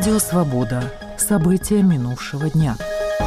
Радио «Свобода». События минувшего дня.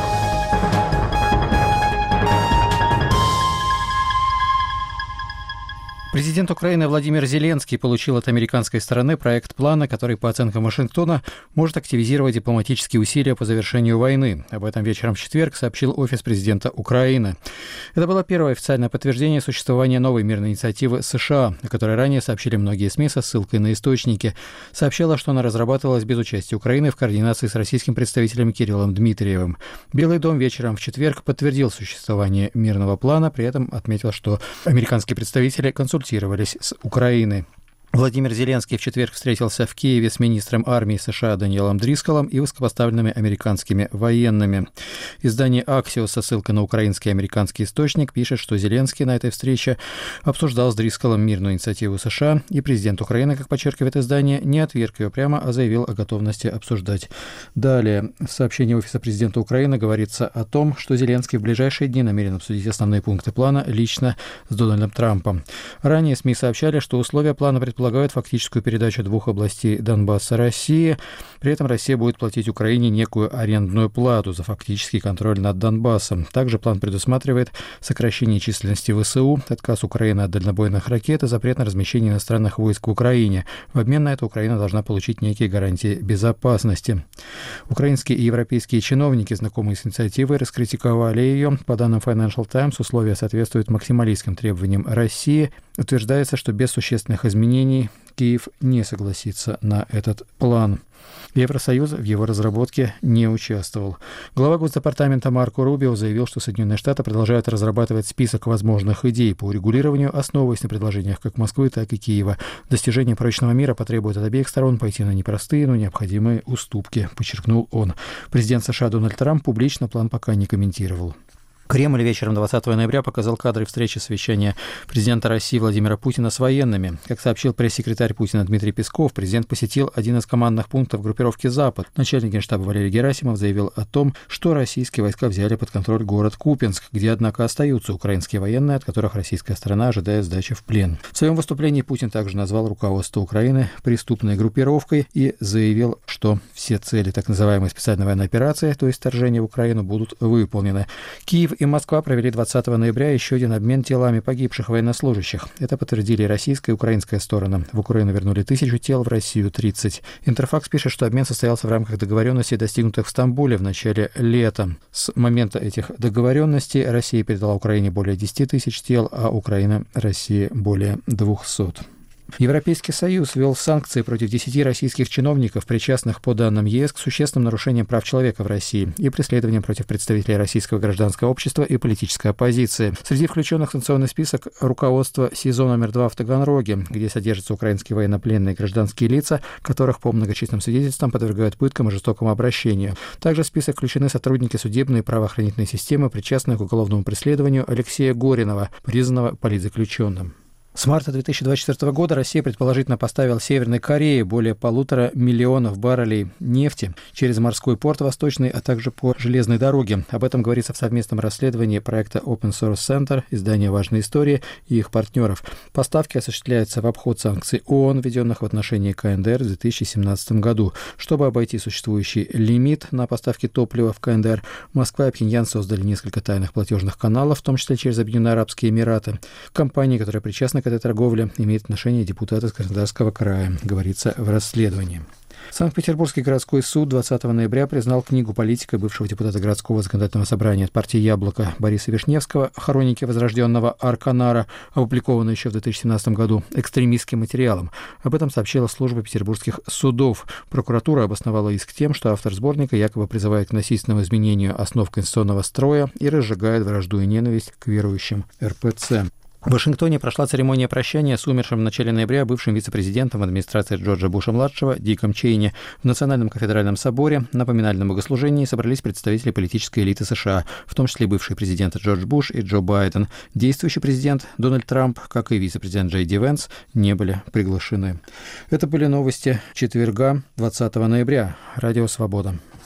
Президент Украины Владимир Зеленский получил от американской стороны проект плана, который, по оценкам Вашингтона, может активизировать дипломатические усилия по завершению войны. Об этом вечером в четверг сообщил офис президента Украины. Это было первое официальное подтверждение существования новой мирной инициативы США, о которой ранее сообщили многие СМИ со ссылкой на источники. Сообщала, что она разрабатывалась без участия Украины в координации с российским представителем Кириллом Дмитриевым. Белый дом вечером в четверг подтвердил существование мирного плана, при этом отметил, что американские представители консультировались с Украиной. Владимир Зеленский в четверг встретился в Киеве с министром армии США Даниэлом Дрискалом и высокопоставленными американскими военными. Издание «Аксиос» со ссылкой на украинский и американский источник пишет, что Зеленский на этой встрече обсуждал с Дрискалом мирную инициативу США, и президент Украины, как подчеркивает издание, не отверг ее прямо, а заявил о готовности обсуждать. Далее, в сообщении офиса президента Украины говорится о том, что Зеленский в ближайшие дни намерен обсудить основные пункты плана лично с Дональдом Трампом. Ранее СМИ сообщали, что условия плана предполагают фактическую передачу двух областей Донбасса России. При этом Россия будет платить Украине некую арендную плату за фактический контроль над Донбассом. Также план предусматривает сокращение численности ВСУ, отказ Украины от дальнобойных ракет и запрет на размещение иностранных войск в Украине. В обмен на это Украина должна получить некие гарантии безопасности. Украинские и европейские чиновники, знакомые с инициативой, раскритиковали ее. По данным Financial Times, условия соответствуют максималистским требованиям России. Утверждается, что без существенных изменений Киев не согласится на этот план. Евросоюз в его разработке не участвовал. Глава Госдепартамента Марко Рубио заявил, что Соединенные Штаты продолжают разрабатывать список возможных идей по урегулированию, основываясь на предложениях как Москвы, так и Киева. Достижение прочного мира потребует от обеих сторон пойти на непростые, но необходимые уступки, подчеркнул он. Президент США Дональд Трамп публично план пока не комментировал. Кремль вечером 20 ноября показал кадры встречи совещания президента России Владимира Путина с военными. Как сообщил пресс-секретарь Путина Дмитрий Песков, президент посетил один из командных пунктов группировки «Запад». Начальник Генштаба Валерий Герасимов заявил о том, что российские войска взяли под контроль город Купянск, где, однако, остаются украинские военные, от которых российская сторона ожидает сдачи в плен. В своем выступлении Путин также назвал руководство Украины преступной группировкой и заявил, что все цели так называемой специальной военной операции, то есть вторжения в Украину, будут выполнены. Киев и Москва провели 20 ноября еще один обмен телами погибших военнослужащих. Это подтвердили российская и украинская стороны. В Украину вернули 1000 тел, в Россию 30. Интерфакс пишет, что обмен состоялся в рамках договоренностей, достигнутых в Стамбуле в начале лета. С момента этих договоренностей Россия передала Украине более 10 тысяч тел, а Украина России более 200. Европейский Союз ввел санкции против 10 российских чиновников, причастных, по данным ЕС, к существенным нарушениям прав человека в России и преследованиям против представителей российского гражданского общества и политической оппозиции. Среди включенных в санкционный список руководство СИЗО номер 2 в Таганроге, где содержатся украинские военнопленные и гражданские лица, которых по многочисленным свидетельствам подвергают пыткам и жестокому обращению. Также в список включены сотрудники судебной и правоохранительной системы, причастные к уголовному преследованию Алексея Горинова, признанного политзаключенным. С марта 2024 года Россия предположительно поставила Северной Корее более 1,5 миллиона баррелей нефти через морской порт Восточный, а также по железной дороге. Об этом говорится в совместном расследовании проекта Open Source Center, издания «Важные истории» и их партнеров. Поставки осуществляются в обход санкций ООН, введенных в отношении КНДР в 2017 году. Чтобы обойти существующий лимит на поставки топлива в КНДР, Москва и Пхеньян создали несколько тайных платежных каналов, в том числе через Объединенные Арабские Эмираты. Компании, которые причастны к этой торговле, имеет отношение депутат из Краснодарского края, говорится в расследовании. Санкт-Петербургский городской суд 20 ноября признал книгу политика, бывшего депутата городского законодательного собрания от партии «Яблоко» Бориса Вишневского «Хроники возрожденного Арканара», опубликованную еще в 2017 году, экстремистским материалом. Об этом сообщила служба петербургских судов. Прокуратура обосновала иск тем, что автор сборника якобы призывает к насильственному изменению основ конституционного строя и разжигает вражду и ненависть к верующим РПЦ. В Вашингтоне прошла церемония прощания с умершим в начале ноября бывшим вице-президентом администрации Джорджа Буша-младшего Диком Чейни. В Национальном кафедральном соборе на поминальном богослужении собрались представители политической элиты США, в том числе бывший президент Джордж Буш и Джо Байден. Действующий президент Дональд Трамп, как и вице-президент Джей Ди Венс, не были приглашены. Это были новости четверга, 20 ноября. Радио «Свобода».